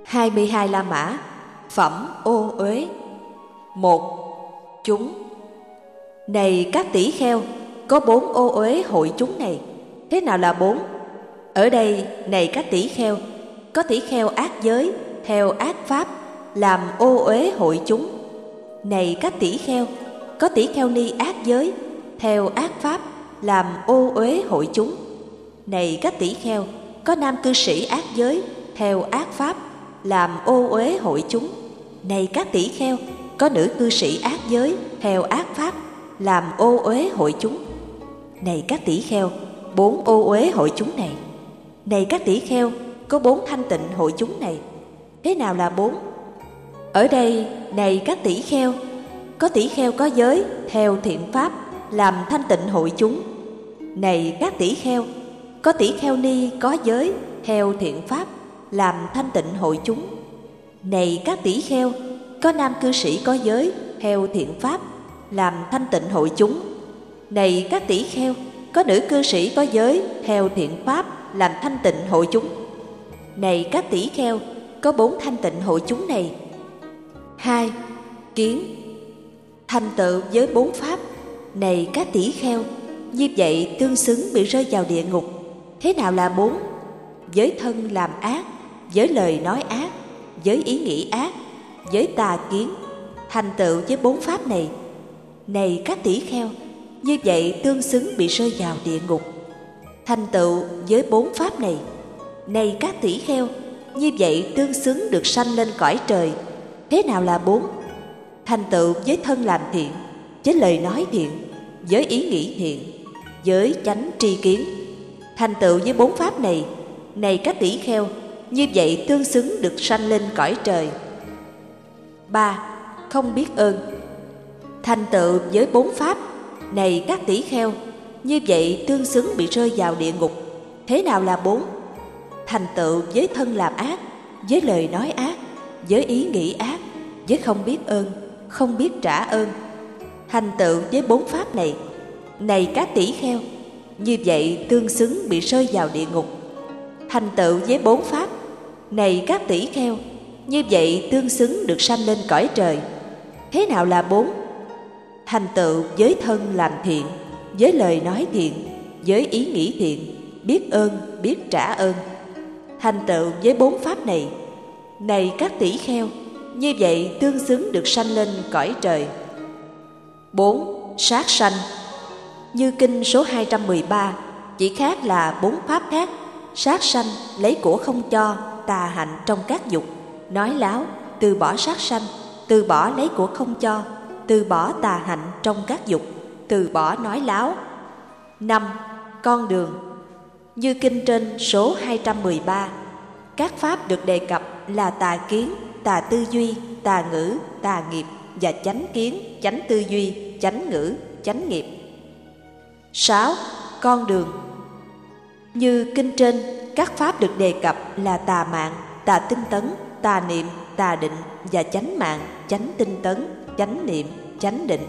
22 La Mã. Phẩm ô uế. 1. Chúng. Này các tỷ kheo, có 4 ô uế hội chúng này. Thế nào là 4? Ở đây, này các tỷ kheo, có tỷ kheo ác giới, theo ác pháp, làm ô uế hội chúng. Này các tỷ kheo, có tỷ kheo ni ác giới, theo ác pháp, làm ô uế hội chúng. Này các tỷ kheo, có nam cư sĩ ác giới, theo ác pháp, làm ô uế hội chúng. Này các tỷ kheo, có nữ cư sĩ ác giới, theo ác pháp, làm ô uế hội chúng. Này các tỷ kheo, 4 ô uế hội chúng này. Này các tỷ kheo, có 4 thanh tịnh hội chúng này. Thế nào là 4? Ở đây, này các tỷ kheo, có tỷ kheo có giới, theo thiện pháp, làm thanh tịnh hội chúng. Này các tỷ kheo, có tỷ kheo ni có giới, theo thiện pháp, làm thanh tịnh hội chúng. Này các tỷ kheo, có nam cư sĩ có giới, theo thiện pháp, làm thanh tịnh hội chúng. Này các tỷ kheo, có nữ cư sĩ có giới, theo thiện pháp, làm thanh tịnh hội chúng. Này các tỷ kheo, có 4 thanh tịnh hội chúng này. 2. Kiến. Thành tựu với 4 pháp. Này các tỷ kheo, như vậy tương xứng bị rơi vào địa ngục. Thế nào là 4? Với thân làm ác, với lời nói ác, với ý nghĩ ác, với tà kiến. Thành tựu với 4 pháp này. Này các tỷ kheo, như vậy tương xứng bị rơi vào địa ngục. Thành tựu với 4 pháp này. Này các tỷ kheo, như vậy tương xứng được sanh lên cõi trời. Thế nào là 4? Thành tựu với thân làm thiện, với lời nói thiện, với ý nghĩ thiện, với chánh tri kiến. Thành tựu với 4 pháp này. Này các tỷ kheo, như vậy tương xứng được sanh lên cõi trời. 3. Không biết ơn. Thành tựu với 4 pháp. Này các tỷ kheo, như vậy tương xứng bị rơi vào địa ngục. Thế nào là 4? Thành tựu với thân làm ác, với lời nói ác, với ý nghĩ ác, với không biết ơn, không biết trả ơn. Thành tựu với 4 pháp này. Này các tỷ kheo, như vậy tương xứng bị rơi vào địa ngục. Thành tựu với 4 pháp. Này các tỷ kheo, như vậy tương xứng được sanh lên cõi trời. Thế nào là 4? Thành tựu với thân làm thiện, với lời nói thiện, với ý nghĩ thiện, biết ơn, biết trả ơn. Thành tựu với 4 pháp này. Này các tỷ kheo, như vậy tương xứng được sanh lên cõi trời. 4. Sát sanh. Như kinh số 213, chỉ khác là 4 pháp khác. Sát sanh, lấy của không cho, tà hạnh trong các dục, nói láo, từ bỏ sát sanh, từ bỏ lấy của không cho, từ bỏ tà hạnh trong các dục, từ bỏ nói láo. 5. Con đường. Như kinh trên số 213, các pháp được đề cập là tà kiến, tà tư duy, tà ngữ, tà nghiệp và chánh kiến, chánh tư duy, chánh ngữ, chánh nghiệp. 6. Con đường. Như kinh trên, các pháp được đề cập là tà mạng, tà tinh tấn, tà niệm, tà định và chánh mạng, chánh tinh tấn, chánh niệm, chánh định.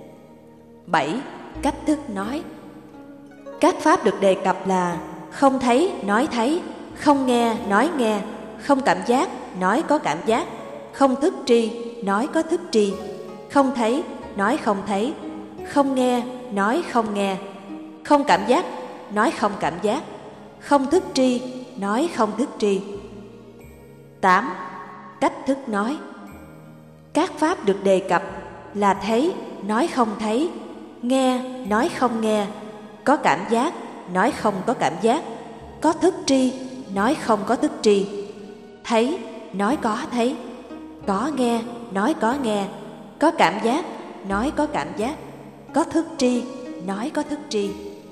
7. Cách thức nói. Các pháp được đề cập là không thấy, nói thấy, không nghe, nói nghe, không cảm giác, nói có cảm giác, không thức tri, nói có thức tri, không thấy, nói không thấy, không nghe, nói không nghe, không cảm giác, nói không cảm giác, không thức tri, nói không thức tri. 8. Cách thức nói. Các pháp được đề cập là thấy, nói không thấy, nghe, nói không nghe, có cảm giác, nói không có cảm giác, có thức tri, nói không có thức tri, thấy, nói có thấy, có nghe, nói có nghe, có cảm giác, nói có cảm giác, có thức tri, nói có thức tri.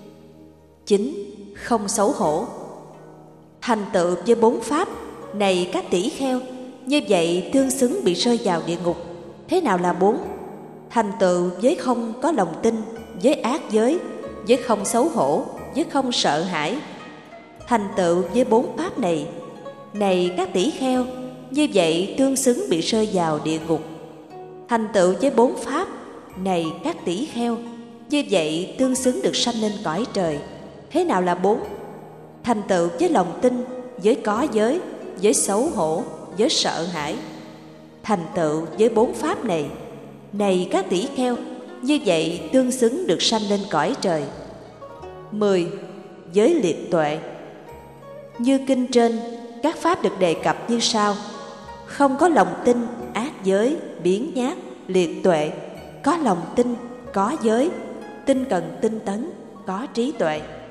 9. Không xấu hổ. Thành tựu với 4 pháp. Này các tỷ kheo, như vậy tương xứng bị rơi vào địa ngục. Thế nào là 4? Thành tựu với không có lòng tin, với ác giới, với không xấu hổ, với không sợ hãi. Thành tựu với 4 pháp này. Này các tỷ kheo, như vậy tương xứng bị rơi vào địa ngục. Thành tựu với 4 pháp. Này các tỷ kheo, như vậy tương xứng được sanh lên cõi trời. Thế nào là 4? Thành tựu với lòng tin, với có giới, với xấu hổ, với sợ hãi. Thành tựu với 4 pháp này, này các tỷ kheo, như vậy tương xứng được sanh lên cõi trời. 10. Giới liệt tuệ. Như kinh trên, các pháp được đề cập như sau: không có lòng tin, ác giới, biếng nhác, liệt tuệ; có lòng tin, có giới, tinh cần tinh tấn, có trí tuệ.